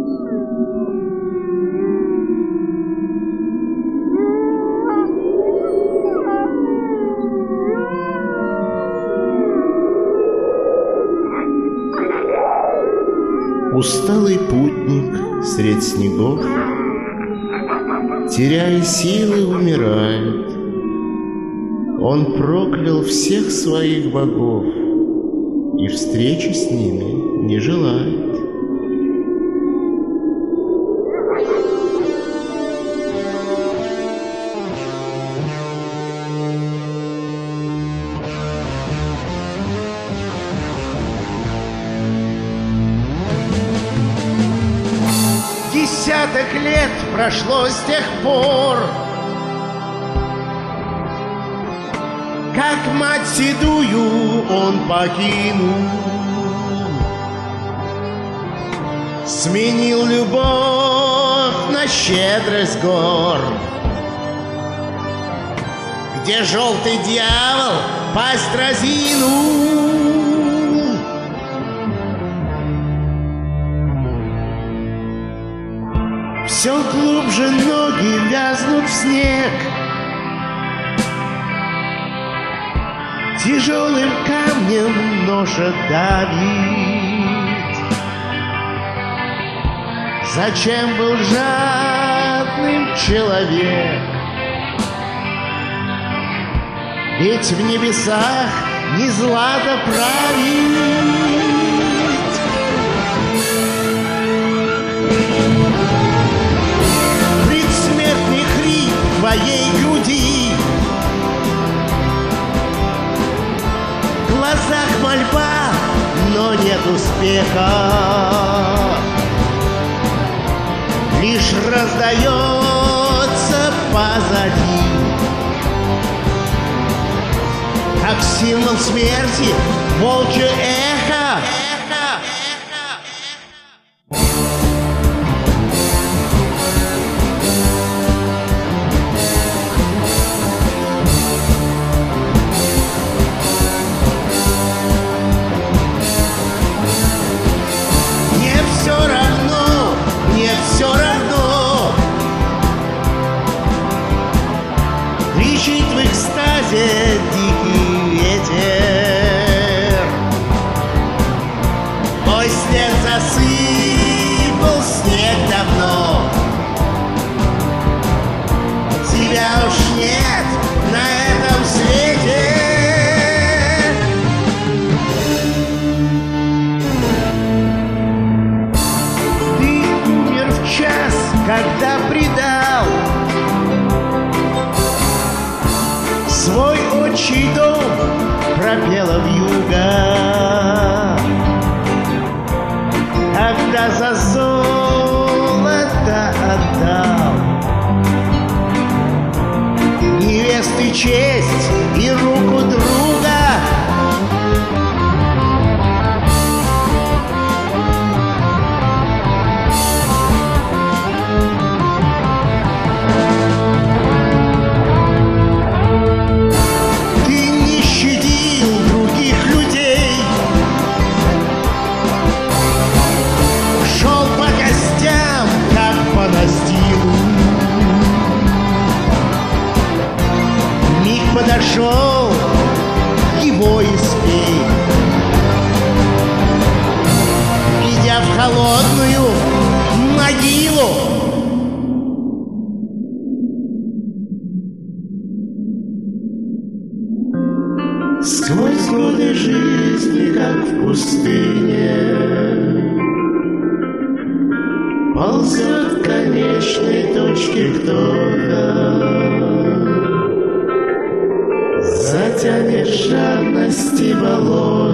Усталый путник средь снегов, теряя силы, умирает. Он проклял всех своих богов и встречи с ними не желает. 10 лет прошло с тех пор, как мать седую он покинул, сменил любовь на щедрость гор, где желтый дьявол пасть разинул. Все глубже ноги вязнут в снег, тяжелым камнем ноша давит. Зачем был жадным человек? Ведь в небесах не злато правит. Предсмертный хрип твоей груди, в глазах мольба, но нет успеха. Лишь раздается позади, как символ смерти, волчье эхо. Кричит в экстазе дикий ветер. Мой след засыпал снег давно, тебя уж нет на этом свете. Ты умер в час, когда предал свой отчий дом, пропела вьюга, когда за золото отдал невесты честь и руку друга. Подошел, его и спей, идя в холодную могилу. Сквозь годы жизни, как в пустыне, ползет к конечной точке кто-то, затянет жадности болот.